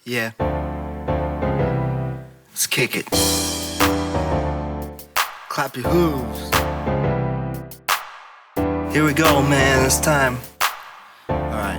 Yeah. Let's kick it. Clap your hooves. Here we go, man. It's time. Alright.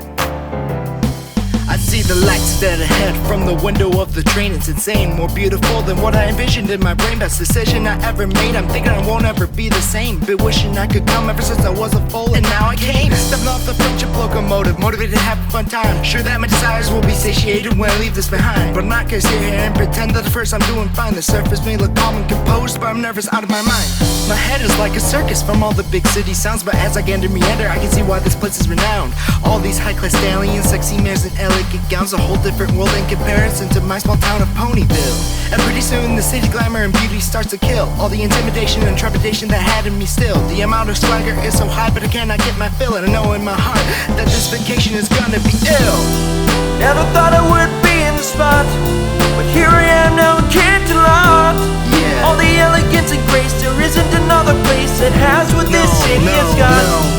I see the lights dead ahead from the window of the train. It's insane, more beautiful than what I envisioned in my brain. Best decision I ever made. I'm thinking I won't ever be the same. Been wishing I could come ever since I was a fool, and now I came. Stepping off the friendship locomotive, motivated to have a fun time. Sure that my desires will be satiated when I leave this behind, but I'm not gonna sit here and pretend that at first I'm doing fine. The surface may look calm and composed, but I'm nervous out of my mind. My head is like a circus from all the big city sounds, but as I begin to meander, I can see why this place is renowned. All these high-class stallions, sexy mares, and elegant gowns, a whole different world in comparison to my small town of Ponyville. And pretty soon the city glamour and beauty starts to kill all the intimidation and trepidation that had in me still. The amount of swagger is so high, but I cannot get my fill, and I know in my heart that this vacation is gonna be ill. Never thought I would be in the spot, but here I am now in Canterlot. Yeah. All the elegance and grace, there isn't another place that has what this city has got.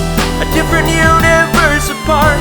A different universe apart,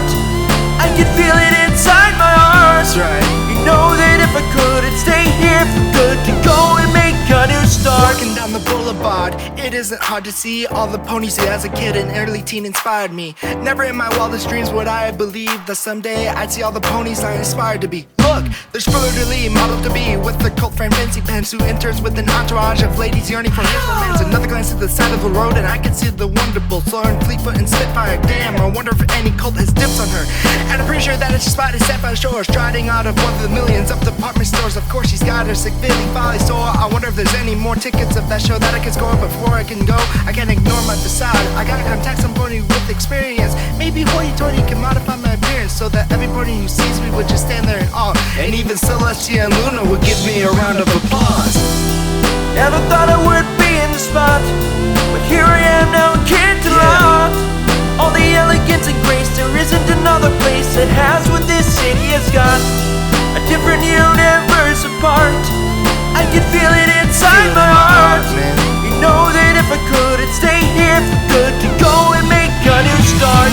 I can feel it inside my heart. That's right. You know that if I could, I'd stay here for good, to go and make a new start. Walking down the boulevard, it isn't hard to see all the ponies who as a kid and early teen inspired me. Never in my wildest dreams would I have believed that someday I'd see all the ponies I inspired to be. Look, there's Fleur de Lis, modeled to be, with the cult friend Fancy Pants, who enters with an entourage of ladies yearning for his romance. Another glance at the side of the road and I can see the wonderful Soaring, Fleetfoot, and Spitfire. Damn, I wonder if any cult has dips on her. And I'm pretty sure that it's just spotted Sapphire Shore, striding out of one of the millions of department stores. Of course she's got her sick feeling folly, so I wonder if there's any more tickets of that show that I can score. Before I can go, I can't ignore my facade. I gotta contact somebody with experience. Maybe hoity-toity can modify my appearance so that everybody who sees me would just stand there in awe. And even Celestia and Luna would give me a round of applause. Never thought I would be in the spot, but here I am now in Canterlot. All the elegance and grace, there isn't another place that has what this city has got. A different universe apart, I can feel it inside my heart. You know that if I could, I'd stay here for good, to go and make a new start.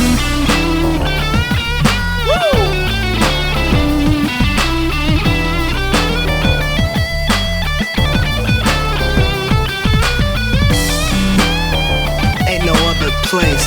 Woo! Ain't no other place.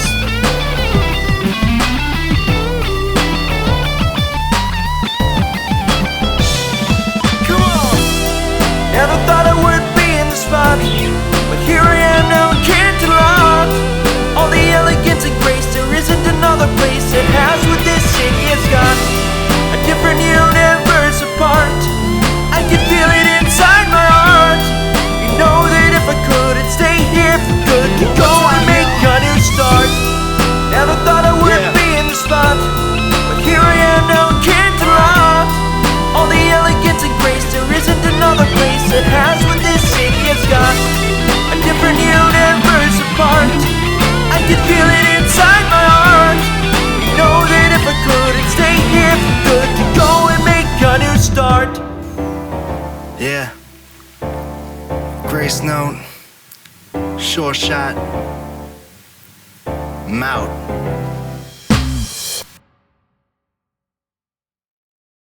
Come on! Never thought I would be in the spot, but here I am now in Canterlot. All the elegance and grace, there isn't another place that has what this city has got. A different universe apart, I can feel it inside my heart. You know that if I could, I'd stay here for good, to go and make a new start. Never thought I would be in the spot, but here I am now in Canterlot. All the elegance and grace, there isn't another place that has what this city has got. A different universe apart, I can feel it inside my heart. You know that if I could, I'd stay here for good, to go and make a new start. Yeah. Grace note. Sure shot. I'm out.